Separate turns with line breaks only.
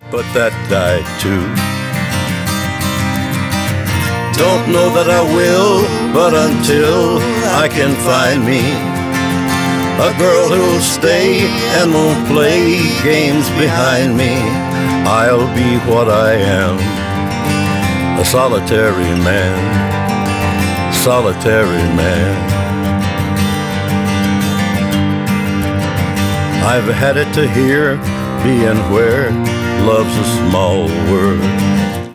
but that died too. Don't know that I will, but until I can find me a girl who'll stay and won't play games behind me, I'll be what I am, a solitary man, solitary man. I've had it to hear, be and where love's a small word.